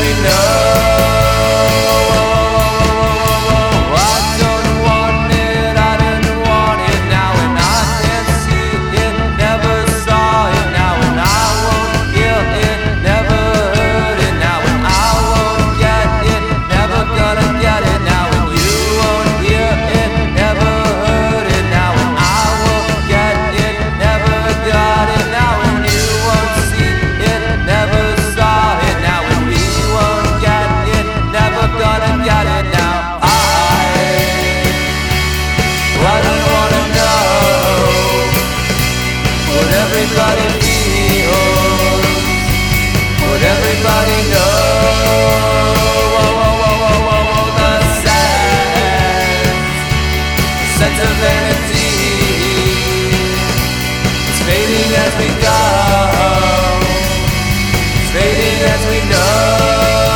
we know. I don't want it, I didn't want it now, and I can't see it, never saw it now, and I won't hear it, never heard it now, and I won't get it, never gonna get it now, and you won't hear it, never heard it now, and I won't get it, never got it now, and you won't see it, never saw it now, and we won't get it, never gonna get it now. I don't wanna know what everybody feels, what everybody knows. The sense of vanity is fading as we go, it's fading as we know.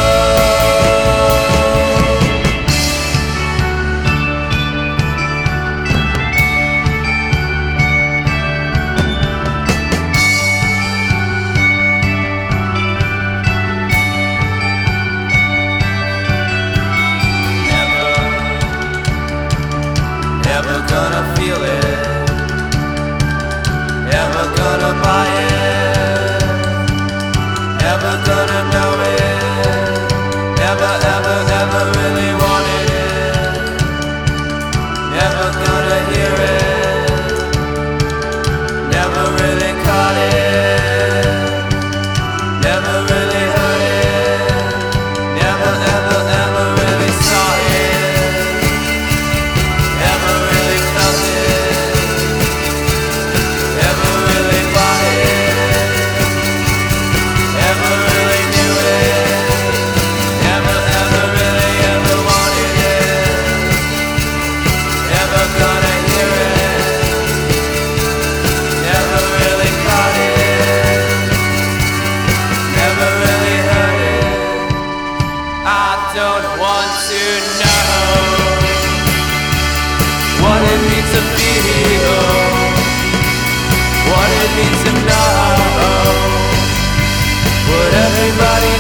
Never gonna feel it, never gonna buy it, never gonna know it, never ever ever really wanted it, never gonna hear it, never really caught it, never really heard it, never ever ever really saw it, never really felt it, never really bought it, never really knew it, never ever really ever wanted it, never gonna hear it, never really caught it, never really heard it. I don't want to know what it means to feel, what it means to know what everybody